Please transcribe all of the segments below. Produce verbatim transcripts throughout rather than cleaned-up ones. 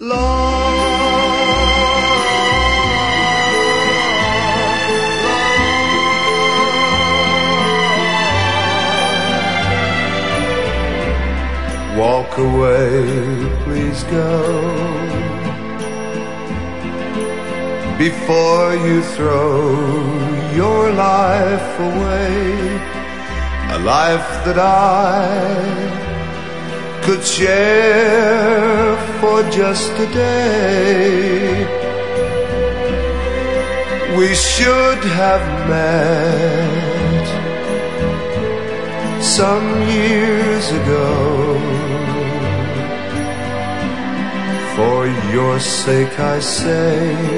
Walk away, please go, before you throw your life away, a life that I could share for just a day. We should have met some years ago. For your sake I say,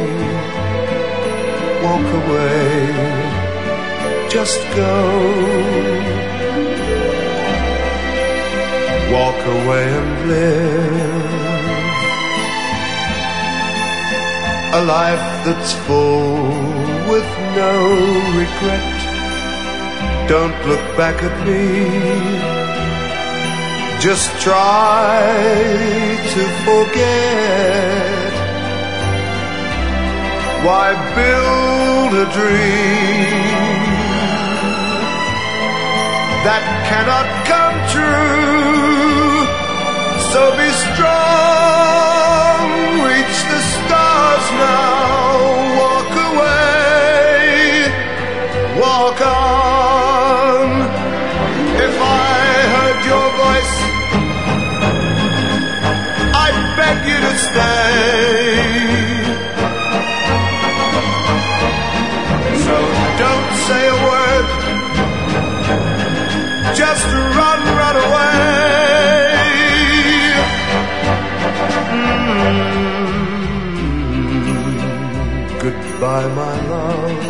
walk away, just go. Walk away and live a life that's full with no regret. Don't look back at me, just try to forget. Why build a dream that cannot come true? So be strong, reach the stars now. Walk away, walk on. If I heard your voice, I'd beg you to stay. So don't say a word, just run, run away. Mm-hmm. Goodbye, my love.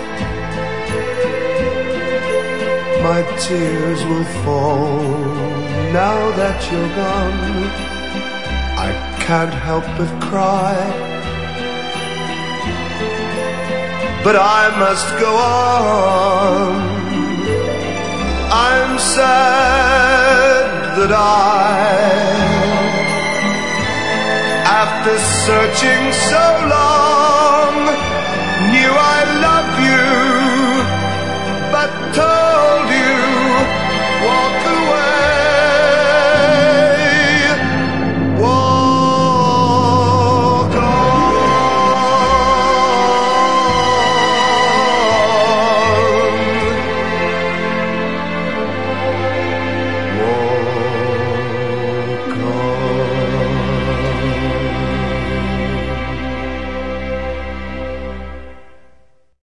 My tears will fall now that you're gone. I can't help but cry, but I must go on. I'm sad that I, after searching so long, knew I loved you, but